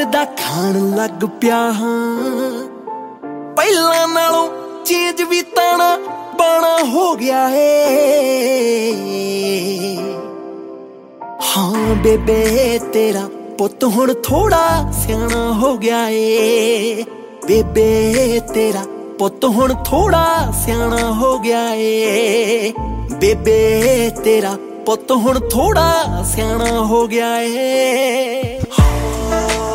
ਦਾ ਖਾਣ ਲੱਗ ਪਿਆ ਹਾਂ, ਪਹਿਲਾਂ ਨਾਲੋਂ ਚੇਂਜ ਵੀ ਤਾਣਾ ਬਾਣਾ ਹੋ ਗਿਆ ਏ। ਹਾਂ ਬੇਬੇ ਤੇਰਾ ਪੁੱਤ ਹੁਣ ਥੋੜਾ ਸਿਆਣਾ ਹੋ ਗਿਆ ਏ, ਬੇਬੇ ਤੇਰਾ ਪੁੱਤ ਹੁਣ ਥੋੜਾ ਸਿਆਣਾ ਹੋ ਗਿਆ ਏ, ਬੇਬੇ ਤੇਰਾ ਪੁੱਤ ਹੁਣ ਥੋੜਾ ਸਿਆਣਾ ਹੋ ਗਿਆ ਏ।